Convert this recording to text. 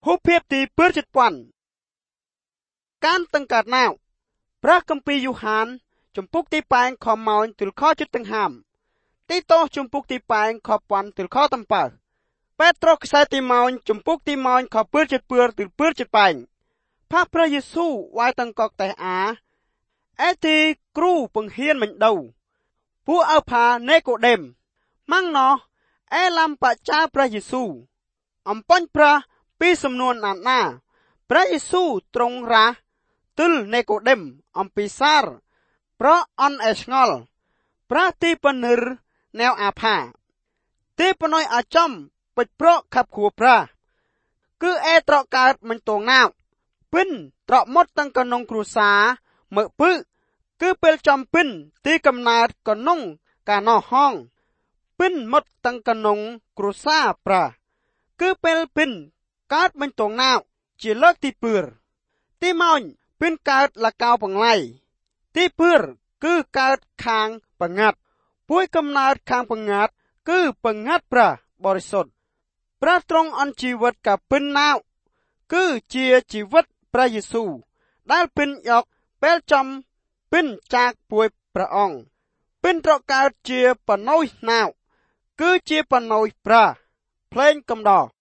ូបភាពទីពើចិត្តពាន់ការតឹងកើតណៅព្រះគម្ពីរយូហានចំពុកទីប៉ែងខម៉ោនទិលខចិត្តទាំងហាមទីតោចំពុកទីប៉ែងខពាន់ទិលខតំបើពេត្រុសខ្សែទីម៉ោនចំពុកទីម៉ោនខពើចិត្តពើទិលពើចិត្តប៉ែងផាព្រះយេស៊ូវវាយតឹងកកតេអាអេទីគ្រូបង្ហ៊ានមិញដូវពួកអើផាណេកូដេមម៉ាំងណោអេឡាំបច្ចាព្រះយេស៊ូវអំបញ្ញព្រះពីសំនួនណាព្រះយេស៊ូវទ្រង់រ៉ាទិលណេកូដេមអំពីសារប្រអន់អេឆ្ងល់ព្រះទីពនឺណែវអាផាទីបណយអាចំពេចប្រកខាប់ខួព្រះគឺអេត្រកកើតមិនតងណាវពិនត្រកមុតតាំងកនងគ្រួសារមើពឹគឺពេលចំពិនទីកំណើតកនងកាណោហងពិនមុតតាំងកនងគ្រួសារប្រាគឺពេលពិនកើតមិនតងណាវជាលើកទីពឿរទីម៉ោញពិនកើតលកៅបង្លៃទីពឿរគឺកើតខាងបង្ងាត់ពួយកំណើតខាងបង្ងាត់គឺបង្ងាត់ប្រាបរិសុទ្ធព្រះទ្រង់អន់ជីវិតកាពិនណាវគឺជាជីវិតព្រះយេស៊ូវដែលពិនយកពេលចំពិនចាកពួយព្រះអង្គពិនត្រកកើតជាបណោយណាវគឺជាបណោយប្រាភ្លេងកំដរ